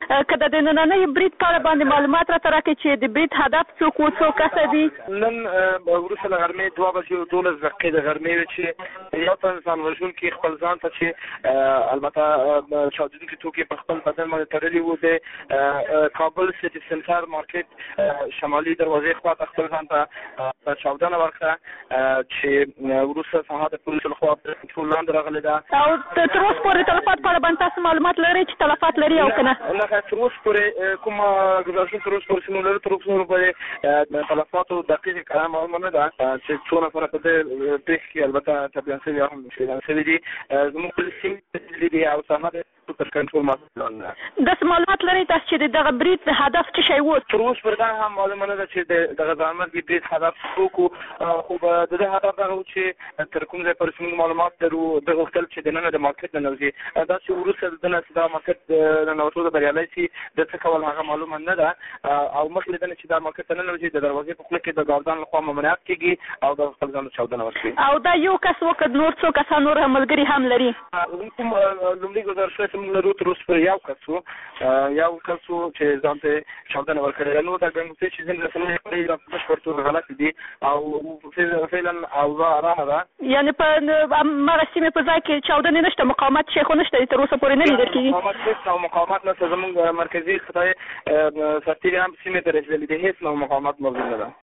که د نننۍ برید په اړه باندې معلومات راته راکړئ چې د برید هدف څوک و، څو کسه دي؟ نن وروسته له غرمې 2 بجې 12 دقیقې د غرمې وې چې یو تن ځان وژونکي خپل ځان ته چې البته چاودونکي توکي په خپل بدن باندې تړلي وو د کابل سټي سنټر مارکیټ شمالي دروازې خواته خپل ځان ته چاودنه ورکړه چې وروسته سهار د پولیسو لخوا ټول لاندې راغلې ده. او تر اوسه پورې تلفات په اړه باندې تاسو معلومات لرئ چې تلفات لري او که نه؟ نه تر اوسه پورې کومه ګزارشونه تر اوسه پورې موږ لرو، تر اوسه پورې د تلفاتو دقیق کلام معلومه نه ده چې څو نفره په دې پېښه کې البته ټپیان شوي او هم شهیدان شوي دي. زموږ پولیس ټیم دي او سهار تر کنټرول ماته داسې معلومات لرئ تاسو چې دغه برید هدف څه شی و؟ تر اوسه پورې دا هم معلومه نه ده چې دغه ځانمرګي برید هدف څوک و، خو د دې هدف دغه و چې تر کوم ځای پورې موږ معلومات لرو ده غوښتل چې دننه د مارکېټ ننوځي. دا چې وروسته د دننه چې دا مارکېټ ننوتو ته بریالی شي د څه کول هغه معلومه نه ده او مخکې له دې نه چې دا مارکېټ ته ننوځي د دروازې په خوله کې د ګاردان لخوا ممنوعات کېږي او د خپل ځان چاودنه وشي. او دا یو کس و که نور څو کسان نور ملګري هم لري؟ کوم لومړي ګزارشونه چې موږ لرو تر اوسه پورې یو کس و چې ځان ته چاودنه ورکړې. نو دا ګڼل چې ځینې رسنۍ خپلې په بشپړ توګه غلط دي او فعلا اوضاع ارامه ده. یعنې په همغه سیمې په ځای کې چاودنې نشته، مقاومت شی خو نشته تر اوسه پورې نه لیدل کېږي؟ مقاومت نشته. زموږ مرکزي خدای سرتیري هم سیمې ته رسېدلي دي، هېڅ نوع مقاومت موجود نه ده.